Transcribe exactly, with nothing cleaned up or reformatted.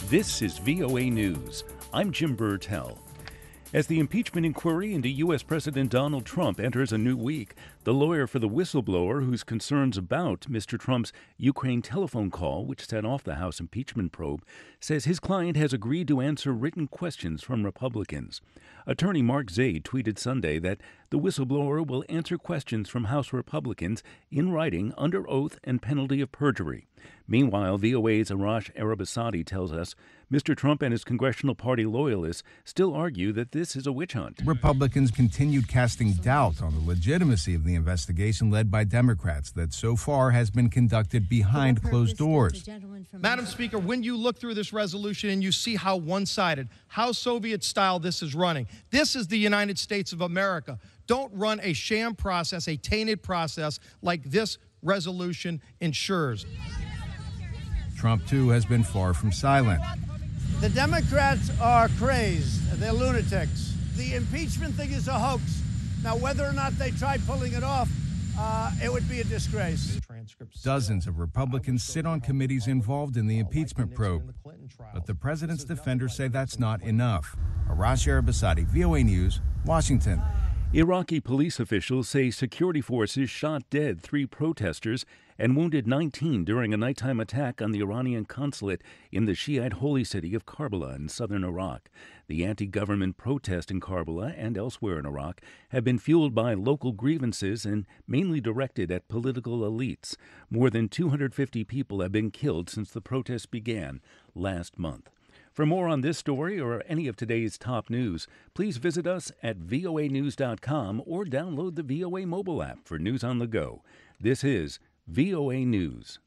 This is V O A News. I'm Jim Burtell. As the impeachment inquiry into U S. President Donald Trump enters a new week, the lawyer for the whistleblower whose concerns about Mister Trump's Ukraine telephone call, which set off the House impeachment probe, says his client has agreed to answer written questions from Republicans. Attorney Mark Zaid tweeted Sunday that the whistleblower will answer questions from House Republicans in writing under oath and penalty of perjury. Meanwhile, V O A's Arash Arabasadi tells us Mister Trump and his congressional party loyalists still argue that this is a witch hunt. Republicans continued casting doubt on the legitimacy of the investigation led by Democrats that so far has been conducted behind closed doors. Madam Speaker, when you look through this resolution and you see how one-sided, how Soviet-style this is running, this is the United States of America. Don't run a sham process, a tainted process like this resolution ensures. Trump, too, has been far from silent. The Democrats are crazed. They're lunatics. The impeachment thing is a hoax. Now, whether or not they tried pulling it off, uh, it would be a disgrace. Dozens of Republicans sit on committees involved in the impeachment probe. But the president's defenders say that's not enough. Arash Arabasadi, V O A News, Washington. Iraqi police officials say security forces shot dead three protesters and wounded nineteen during a nighttime attack on the Iranian consulate in the Shiite holy city of Karbala in southern Iraq. The anti-government protest in Karbala and elsewhere in Iraq have been fueled by local grievances and mainly directed at political elites. More than two hundred fifty people have been killed since the protests began last month. For more on this story or any of today's top news, please visit us at V O A news dot com or download the V O A mobile app for news on the go. This is V O A News.